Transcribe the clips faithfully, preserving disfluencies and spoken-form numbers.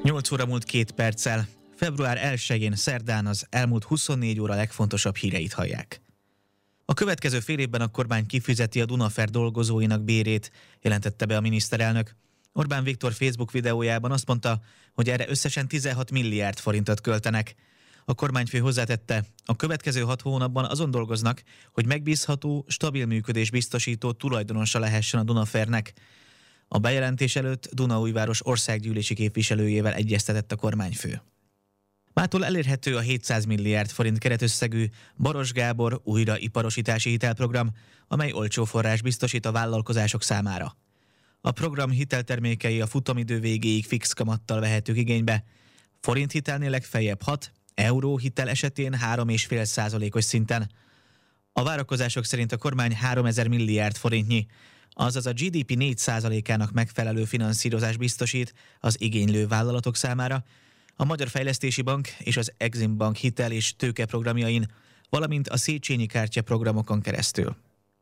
nyolc óra múlt két perccel. február elsején szerdán az elmúlt huszonnégy óra legfontosabb híreit hallják. A következő fél évben a kormány kifizeti a Dunafer dolgozóinak bérét, jelentette be a miniszterelnök. Orbán Viktor Facebook videójában azt mondta, hogy erre összesen tizenhat milliárd forintot költenek. A kormányfő hozzátette, a következő hat hónapban azon dolgoznak, hogy megbízható, stabil működés biztosító tulajdonosa lehessen a Dunafernek. A bejelentés előtt Dunaújváros országgyűlési képviselőjével egyeztetett a kormányfő. Mától elérhető a hétszáz milliárd forint keretösszegű Baros Gábor újraiparosítási hitelprogram, amely olcsó forrás biztosít a vállalkozások számára. A program hiteltermékei a futamidő végéig fix kamattal vehetők igénybe. Forint hitelnél legfeljebb hat, euró hitel esetén három egész öt százalékos szinten. A várakozások szerint a kormány háromezer milliárd forintnyi, azaz a gé dé pé négy százalékának megfelelő finanszírozás biztosít az igénylő vállalatok számára, a Magyar Fejlesztési Bank és az Exim Bank hitel és tőkeprogramjain, valamint a Széchenyi kártya programokon keresztül.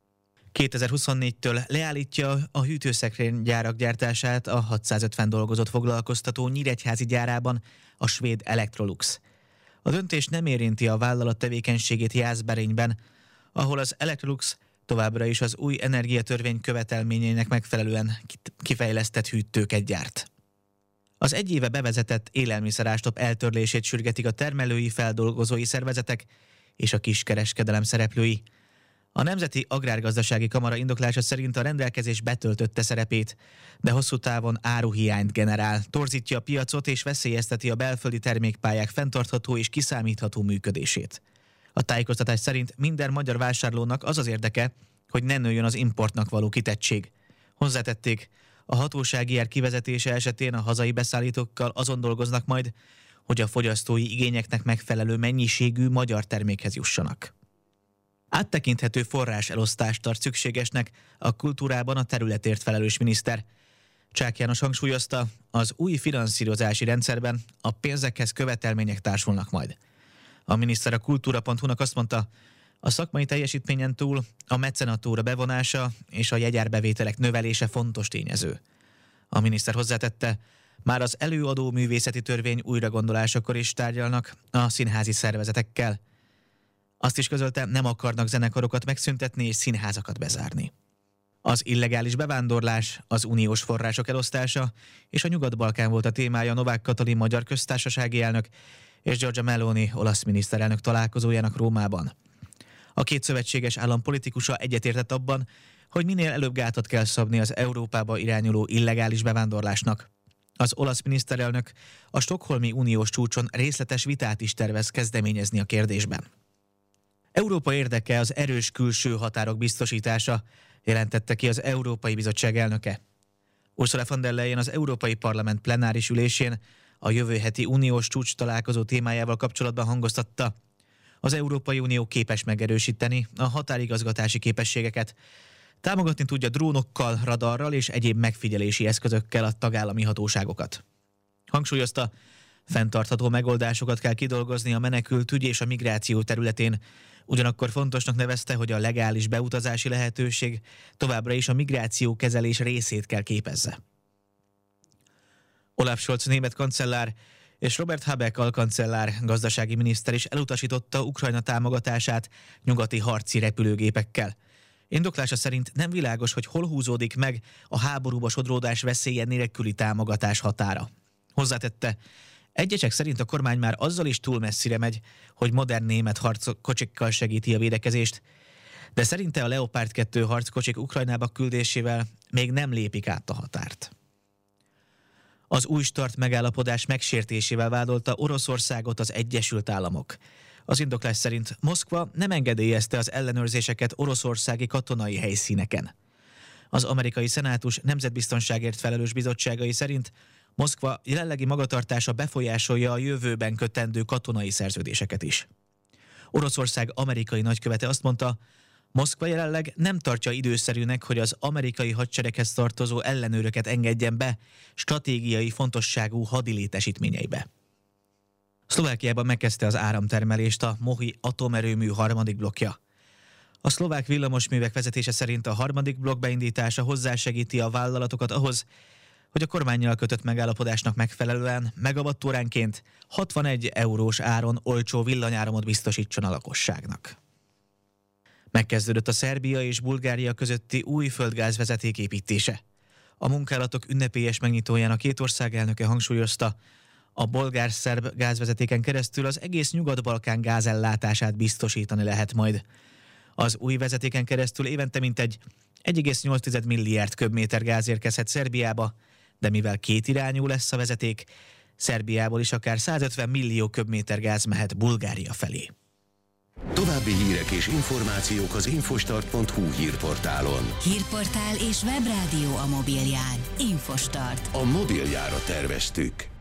kétezer-huszonnégytől leállítja a hűtőszekrénygyárak gyártását a hatszázötven dolgozót foglalkoztató nyíregyházi gyárában a svéd Electrolux. A döntés nem érinti a vállalat tevékenységét Jászberényben, ahol az Electrolux továbbra is az új energiatörvény követelményeinek megfelelően kifejlesztett hűtőket gyárt. Az egy éve bevezetett élelmiszerástop eltörlését sürgetik a termelői, feldolgozói szervezetek és a kiskereskedelem szereplői. A Nemzeti Agrárgazdasági Kamara indoklása szerint a rendelkezés betöltötte szerepét, de hosszú távon áruhiányt generál, torzítja a piacot és veszélyezteti a belföldi termékpályák fenntartható és kiszámítható működését. A tájékoztatás szerint minden magyar vásárlónak az az érdeke, hogy ne nőjön az importnak való kitettség. Hozzátették, a hatósági ár kivezetése esetén a hazai beszállítókkal azon dolgoznak majd, hogy a fogyasztói igényeknek megfelelő mennyiségű magyar termékhez jussanak. Áttekinthető forráselosztást tart szükségesnek a kultúrában a területért felelős miniszter. Csák János hangsúlyozta, az új finanszírozási rendszerben a pénzekhez követelmények társulnak majd. A miniszter a kultúra pont hu-nak azt mondta, a szakmai teljesítményen túl a mecenatúra bevonása és a jegyárbevételek növelése fontos tényező. A miniszter hozzátette, már az előadó művészeti törvény újragondolásakor is tárgyalnak a színházi szervezetekkel. Azt is közölte, nem akarnak zenekarokat megszüntetni és színházakat bezárni. Az illegális bevándorlás, az uniós források elosztása és a Nyugat-Balkán volt a témája Novák Katalin magyar köztársasági elnök és Giorgia Meloni olasz miniszterelnök találkozójának Rómában. A két szövetséges állam politikusa egyetértett abban, hogy minél előbb gátat kell szabni az Európába irányuló illegális bevándorlásnak. Az olasz miniszterelnök a stockholmi uniós csúcson részletes vitát is tervez kezdeményezni a kérdésben. Európa érdeke az erős külső határok biztosítása, jelentette ki az Európai Bizottság elnöke. Ursula von der Leyen az Európai Parlament plenáris ülésén a jövő heti uniós csúcs találkozó témájával kapcsolatban hangoztatta, az Európai Unió képes megerősíteni a határigazgatási képességeket, támogatni tudja drónokkal, radarral és egyéb megfigyelési eszközökkel a tagállami hatóságokat. Hangsúlyozta, fenntartható megoldásokat kell kidolgozni a menekültügy és a migráció területén, ugyanakkor fontosnak nevezte, hogy a legális beutazási lehetőség továbbra is a migráció kezelés részét kell képezze. Olaf Scholz német kancellár és Robert Habeck alkancellár gazdasági miniszter is elutasította Ukrajna támogatását nyugati harci repülőgépekkel. Indoklása szerint nem világos, hogy hol húzódik meg a háborúba sodródás veszélye nélküli támogatás határa. Hozzátette, egyesek szerint a kormány már azzal is túl messzire megy, hogy modern német harckocsikkal segíti a védekezést, de szerinte a Leopard kettő harckocsik Ukrajnába küldésével még nem lépik át a határt. Az új START megállapodás megsértésével vádolta Oroszországot az Egyesült Államok. Az indoklás szerint Moszkva nem engedélyezte az ellenőrzéseket oroszországi katonai helyszíneken. Az amerikai szenátus nemzetbiztonságért felelős bizottságai szerint Moszkva jelenlegi magatartása befolyásolja a jövőben kötendő katonai szerződéseket is. Oroszország amerikai nagykövete azt mondta, Moszkva jelenleg nem tartja időszerűnek, hogy az amerikai hadsereghez tartozó ellenőröket engedjen be stratégiai fontosságú hadilétesítményeibe. Szlovákiában megkezdte az áramtermelést a Mohi atomerőmű harmadik blokkja. A szlovák villamosművek vezetése szerint a harmadik blokk beindítása hozzásegíti a vállalatokat ahhoz, hogy a kormánnyal kötött megállapodásnak megfelelően megawatóránként hatvanegy eurós áron olcsó villanyáramot biztosítson a lakosságnak. Megkezdődött a Szerbia és Bulgária közötti új földgázvezeték építése. A munkálatok ünnepélyes megnyitóján a két ország elnöke hangsúlyozta, a bolgár-szerb gázvezetéken keresztül az egész Nyugat-Balkán gázellátását biztosítani lehet majd. Az új vezetéken keresztül évente mintegy egy egész nyolc milliárd köbméter gáz érkezhet Szerbiába, de mivel kétirányú lesz a vezeték, Szerbiából is akár százötven millió köbméter gáz mehet Bulgária felé. További hírek és információk az infostart pont hu hírportálon. Hírportál és webrádió a mobilján. Infostart. A mobiljára terveztük.